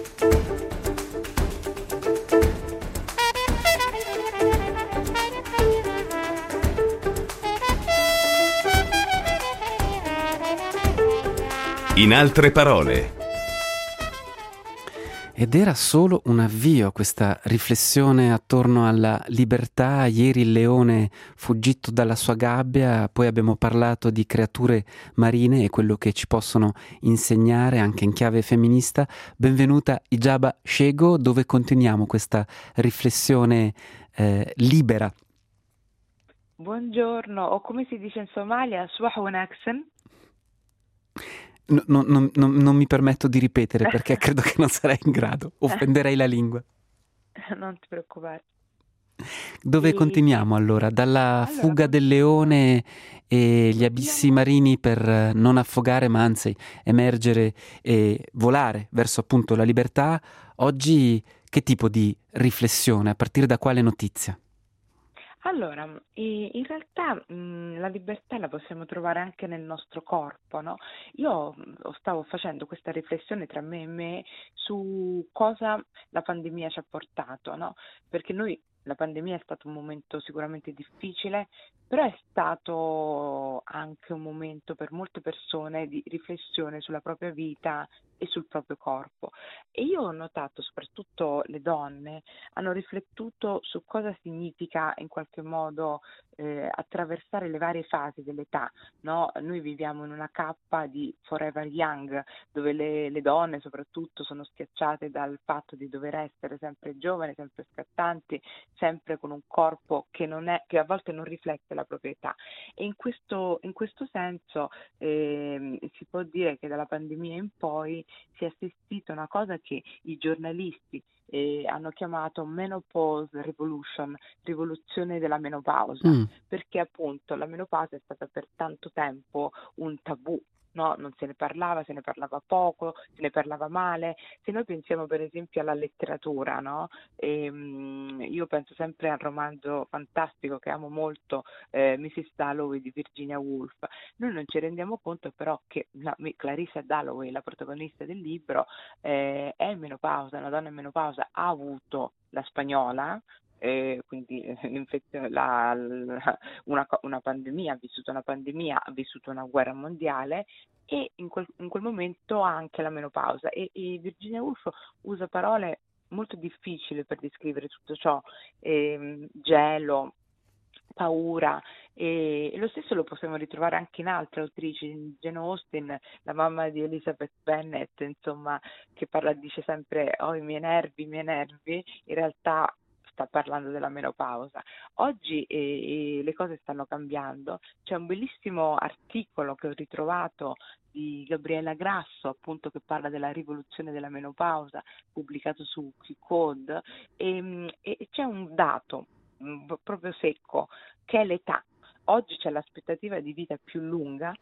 In altre parole. Ed era solo un avvio a questa riflessione attorno alla libertà. Ieri il leone fuggito dalla sua gabbia, poi abbiamo parlato di creature marine e quello che ci possono insegnare anche in chiave femminista. Benvenuta Ijaba Shego, dove continuiamo questa riflessione libera. Buongiorno, o come si dice in Somalia, Swah Wanaagsan. Non mi permetto di ripetere perché credo che non sarei in grado, offenderei la lingua. Non ti preoccupare. Dove continuiamo allora? Dalla fuga del leone e gli abissi marini per non affogare ma anzi emergere e volare verso appunto la libertà. Oggi che tipo di riflessione? A partire da quale notizia? Allora, in realtà la libertà la possiamo trovare anche nel nostro corpo, no? Io stavo facendo questa riflessione tra me e me su cosa la pandemia ci ha portato, no? Perché la pandemia è stato un momento sicuramente difficile, però è stato anche un momento per molte persone di riflessione sulla propria vita e sul proprio corpo. E io ho notato, soprattutto le donne, hanno riflettuto su cosa significa in qualche modo attraversare le varie fasi dell'età, no? Noi viviamo in una cappa di Forever Young, dove le donne soprattutto sono schiacciate dal fatto di dover essere sempre giovani, sempre scattanti, sempre con un corpo che a volte non riflette la propria età. E in questo senso si può dire che dalla pandemia in poi si è assistito a una cosa che i giornalisti hanno chiamato Menopause Revolution, rivoluzione della menopausa, perché appunto la menopausa è stata per tanto tempo un tabù. No, non se ne parlava poco, se ne parlava male. Se noi pensiamo per esempio alla letteratura, no? Io penso sempre al romanzo fantastico che amo molto, Mrs. Dalloway di Virginia Woolf. Noi non ci rendiamo conto però che Clarissa Dalloway, la protagonista del libro, è in menopausa, una donna in menopausa, ha avuto la spagnola, quindi l'infezione, una pandemia, ha vissuto una guerra mondiale e in quel momento ha anche la menopausa e Virginia Woolf usa parole molto difficili per descrivere tutto ciò, gelo, paura, e lo stesso lo possiamo ritrovare anche in altre autrici, Jane Austen, la mamma di Elizabeth Bennet, insomma, che dice sempre i miei nervi, in realtà sta parlando della menopausa. Oggi le cose stanno cambiando. C'è un bellissimo articolo che ho ritrovato di Gabriella Grasso, appunto, che parla della rivoluzione della menopausa, pubblicato su Q-Code, e c'è un dato proprio secco, che è l'età. Oggi c'è l'aspettativa di vita più lunga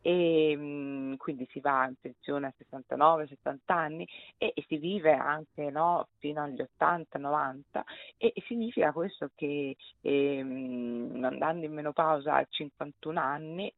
e quindi si va in pensione a 69-70 anni e si vive anche, no, fino agli 80-90 e significa questo che andando in menopausa a 51 anni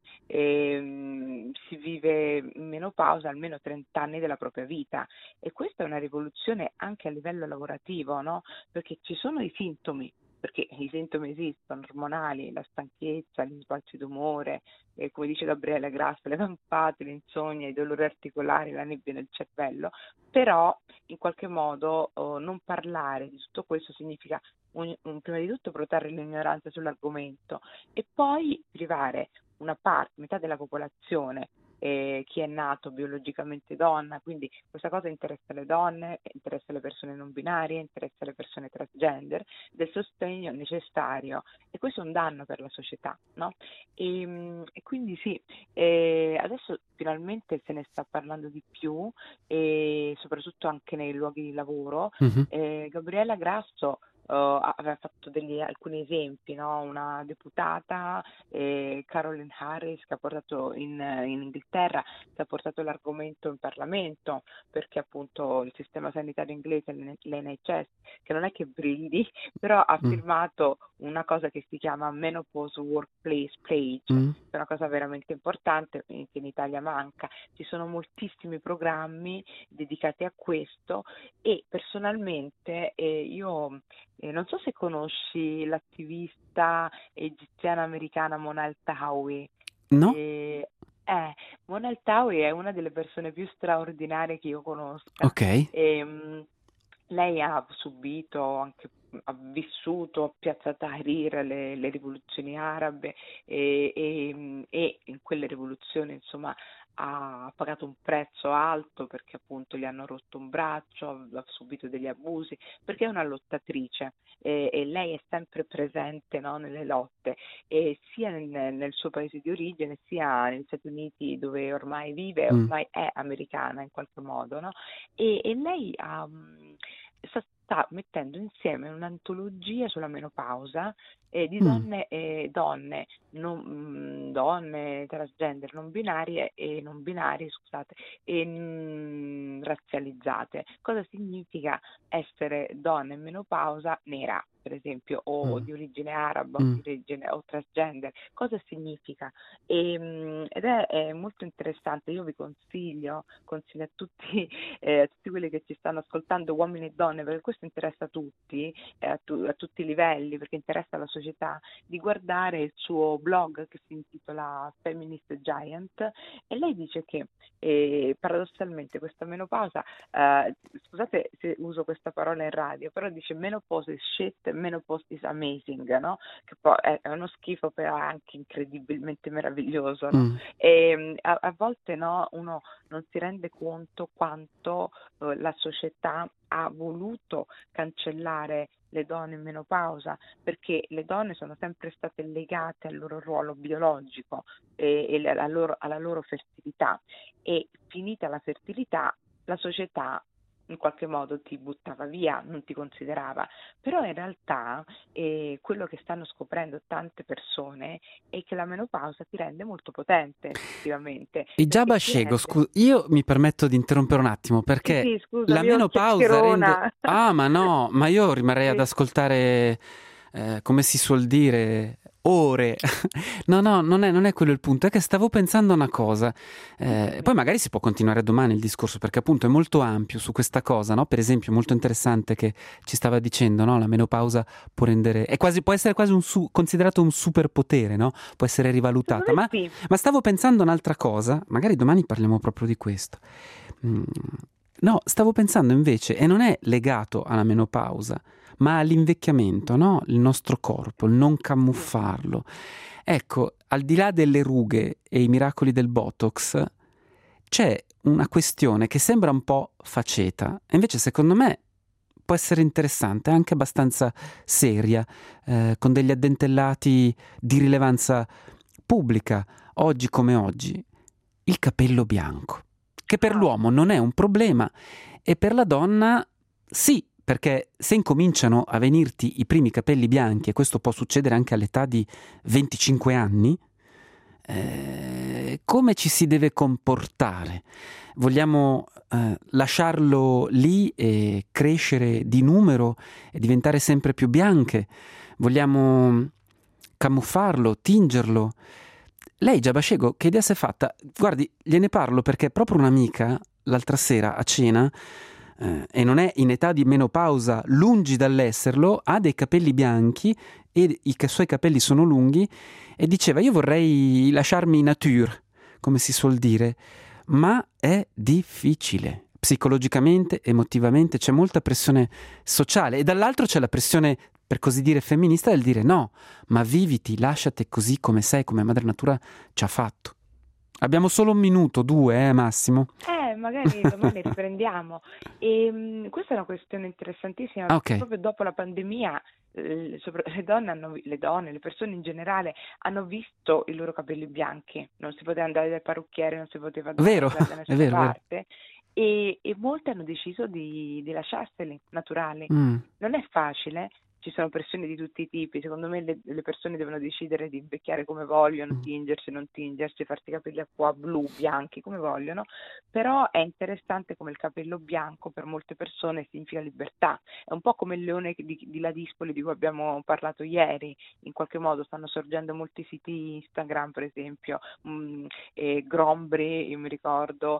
si vive in menopausa almeno 30 anni della propria vita, e questa è una rivoluzione anche a livello lavorativo, no? Perché ci sono i sintomi, perché i sintomi esistono, ormonali, la stanchezza, gli sbalzi d'umore, come dice Gabriele Grasso, le vampate, l'insonnia, i dolori articolari, la nebbia nel cervello, però in qualche modo non parlare di tutto questo significa prima di tutto protrarre l'ignoranza sull'argomento e poi privare metà della popolazione, chi è nato biologicamente donna, quindi questa cosa interessa le donne, interessa le persone non binarie, interessa le persone transgender, del sostegno necessario, e questo è un danno per la società, no? E quindi sì, adesso finalmente se ne sta parlando di più, e soprattutto anche nei luoghi di lavoro. Gabriella Grasso aveva fatto alcuni esempi, no? Una deputata, Caroline Harris, che ha portato in Inghilterra, che ha portato l'argomento in Parlamento, perché appunto il sistema sanitario inglese, l'NHS, che non è che brilli, però ha firmato una cosa che si chiama Menopause Workplace Page, che è una cosa veramente importante, che in Italia manca. Ci sono moltissimi programmi dedicati a questo, e personalmente io non so se conosci l'attivista egiziana-americana Mona Eltahawy. No? Mona Eltahawy è una delle persone più straordinarie che io conosca. Ok. Lei ha vissuto a Piazza Tahrir le rivoluzioni arabe, e in quelle rivoluzioni, insomma, ha pagato un prezzo alto, perché appunto gli hanno rotto un braccio, ha subito degli abusi, perché è una lottatrice, e lei è sempre presente, no, nelle lotte, e sia nel suo paese di origine, sia negli Stati Uniti, dove ormai vive, ormai è americana in qualche modo, no? E lei sta mettendo insieme un'antologia sulla menopausa, di donne transgender, non binarie, scusate, e razzializzate. Cosa significa essere donna in menopausa nera, per esempio, o di origine araba, o transgender? Cosa significa? Ed è molto interessante. Io vi consiglio a tutti quelli che ci stanno ascoltando, uomini e donne, perché questo interessa a tutti, a tutti i livelli, perché interessa la società, di guardare il suo blog, che si intitola Feminist Giant, e lei dice che paradossalmente questa menopausa, scusate se uso questa parola in radio, però dice menopause is shit, menopause is amazing, no? Che poi è uno schifo, però è anche incredibilmente meraviglioso, no? E a volte, no, uno non si rende conto quanto la società ha voluto cancellare le donne in menopausa, perché le donne sono sempre state legate al loro ruolo biologico e alla loro fertilità, e finita la fertilità la società in qualche modo ti buttava via, non ti considerava. Però in realtà quello che stanno scoprendo tante persone è che la menopausa ti rende molto potente, effettivamente. E già Perché ti Bascego, rende... io mi permetto di interrompere un attimo, perché Sì, la scusami, io menopausa rende... chiacchierona. Ah, ma no, ma io rimarrei ad Sì. ascoltare, come si suol dire, ore. No, non è quello il punto, è che stavo pensando a una cosa. Poi magari si può continuare domani il discorso, perché appunto è molto ampio su questa cosa, no? Per esempio, molto interessante che ci stava dicendo, no? La menopausa può rendere... può essere quasi considerato un superpotere, no? Può essere rivalutata. Secondo me sì. Ma stavo pensando a un'altra cosa, magari domani parliamo proprio di questo. No, stavo pensando invece, e non è legato alla menopausa, ma all'invecchiamento, no? Il nostro corpo, il non camuffarlo. Ecco, al di là delle rughe e i miracoli del Botox, c'è una questione che sembra un po' faceta, e invece secondo me può essere interessante, anche abbastanza seria, con degli addentellati di rilevanza pubblica, oggi come oggi. Il capello bianco, che per l'uomo non è un problema, e per la donna sì, perché se incominciano a venirti i primi capelli bianchi, e questo può succedere anche all'età di 25 anni, come ci si deve comportare? Vogliamo lasciarlo lì e crescere di numero e diventare sempre più bianche? Vogliamo camuffarlo, tingerlo? Lei, Giabascego, che idea si è fatta? Guardi, gliene parlo perché proprio un'amica l'altra sera a cena, e non è in età di menopausa, lungi dall'esserlo, ha dei capelli bianchi e i suoi capelli sono lunghi, e diceva: io vorrei lasciarmi nature, come si suol dire, ma è difficile. Psicologicamente, emotivamente, c'è molta pressione sociale, e dall'altro c'è la pressione, per così dire, femminista, del dire no, ma viviti, lasciate così come sei, come madre natura ci ha fatto. Abbiamo solo un minuto, 2, massimo. Magari domani riprendiamo. Questa è una questione interessantissima, perché proprio dopo la pandemia le persone in generale hanno visto i loro capelli bianchi, non si poteva andare dal parrucchiere, non si poteva andare da nessuna parte, e molti hanno deciso di lasciarseli naturali. Non è facile. ci sono pressioni di tutti i tipi. Secondo me le persone devono decidere di invecchiare come vogliono, tingersi, non tingersi, farsi i capelli acqua blu, bianchi, come vogliono, però è interessante come il capello bianco per molte persone significa libertà. È un po' come il leone di Ladispoli di cui abbiamo parlato ieri. In qualche modo stanno sorgendo molti siti Instagram, per esempio, Grombri, io mi ricordo,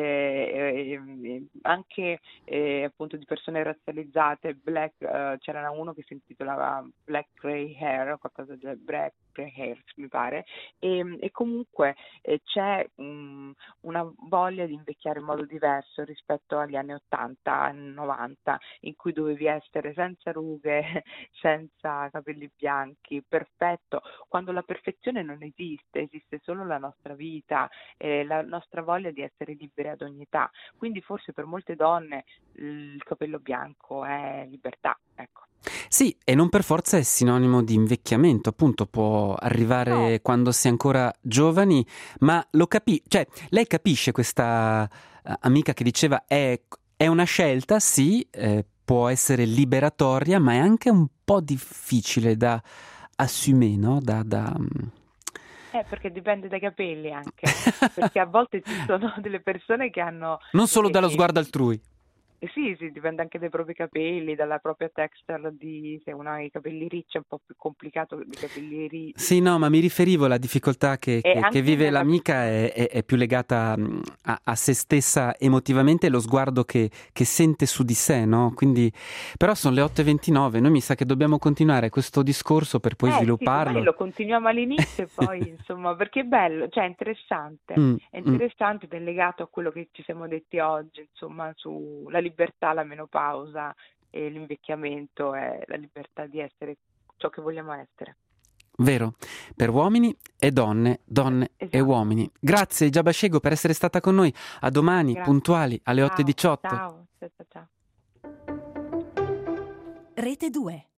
anche appunto di persone razzializzate, c'era uno che si intitolava Black Grey Hair o qualcosa del Black Grey Hair mi pare, e comunque c'è una voglia di invecchiare in modo diverso rispetto agli anni 80, anni 90, in cui dovevi essere senza rughe, senza capelli bianchi, perfetto, quando la perfezione non esiste, esiste solo la nostra vita, la nostra voglia di essere liberi ad ogni età. Quindi forse per molte donne il capello bianco è libertà, ecco. Sì, e non per forza è sinonimo di invecchiamento, appunto può arrivare quando si è ancora giovani, ma cioè lei capisce questa amica che diceva è una scelta, sì, può essere liberatoria, ma è anche un po' difficile da assumere, no? Perché dipende dai capelli anche, perché a volte ci sono delle persone che hanno... Non solo dallo sguardo altrui. Sì, dipende anche dai propri capelli, dalla propria texture, se uno ha i capelli ricci è un po' più complicato dei capelli ricci. Sì, no, ma mi riferivo alla difficoltà che vive l'amica è più legata a se stessa emotivamente e lo sguardo che sente su di sé, no? Quindi, però sono le 8:29, noi mi sa che dobbiamo continuare questo discorso per poi svilupparlo. Sì, lo continuiamo all'inizio e poi, insomma, perché è bello, cioè è interessante, ed è legato a quello che ci siamo detti oggi, insomma, sulla libertà, la menopausa e l'invecchiamento e la libertà di essere ciò che vogliamo essere. Vero, per uomini e donne e uomini. Grazie Giaba Scego per essere stata con noi. A domani, puntuali alle 8:18. Ciao. Rete 2.